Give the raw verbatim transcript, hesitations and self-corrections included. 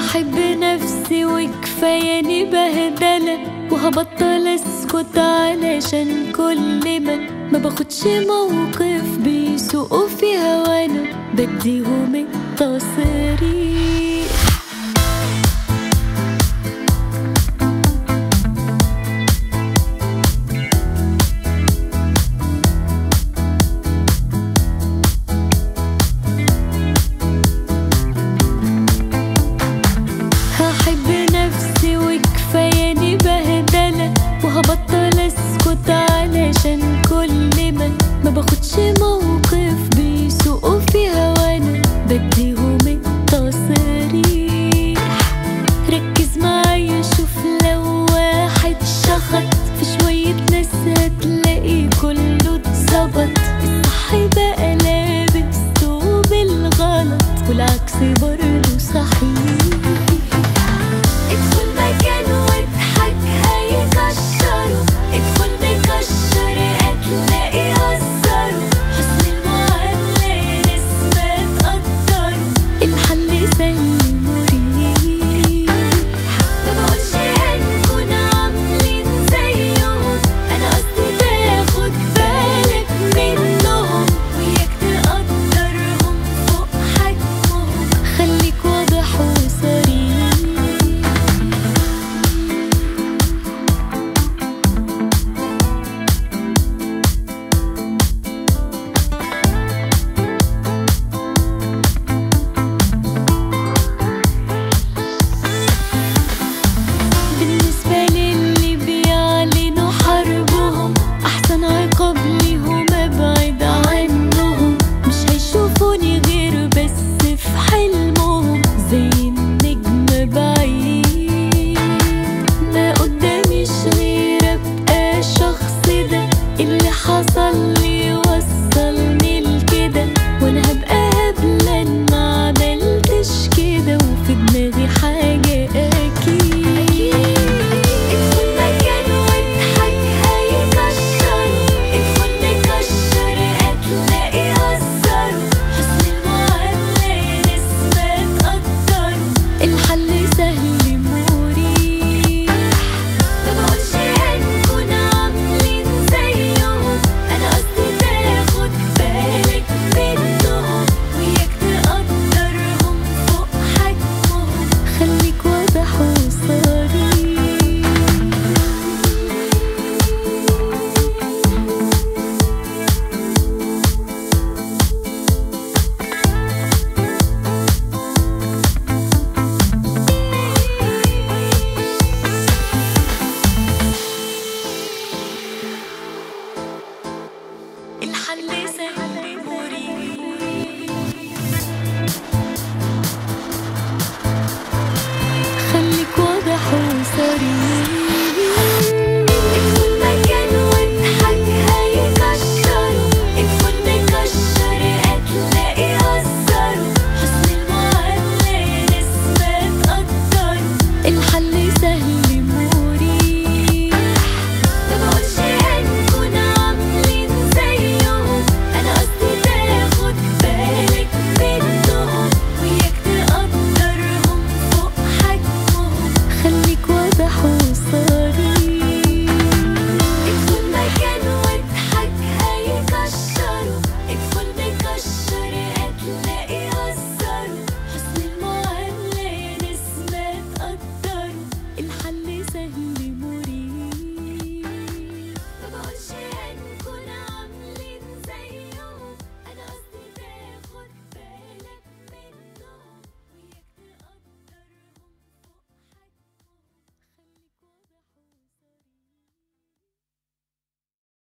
هحب نفسي وكفاياني بهدلة، وهبطل اسكت علشان كل ما ما باخدش موقف بيسوقوا في هوانا بديهم التصريح. وهبطل اسكت علشان كل ما ما باخدش موقف بيسوقوا في هوانا بديهم التصريح. ركز معايا شوف لو واحد شخط في شوية ناس هتلاقي كله اتظبط. الصح بقى لابس ثوب الغلط والعكس برضه صحيح. ادخل مكان واضحك هيكشروا، ادخل مكشر هتلاقي هزروا. حسن المعاملة ناس ما تقدروا، المحل سهل مريح. ما بقولش هنكون عاملين زيهم، انا قصدي تاخد بالك منهم وياك تقدرهم فوق حجمهم. خليك واضح وصريح. بالنسبة للي بيعلنوا حربهم، أحسن عقاب ليهم أبعد عنهم. مش هيشوفوني غير بس في حلمهم زي النجم بعيد. ما قداميش غير أبقى الشخص ده اللي حصل لي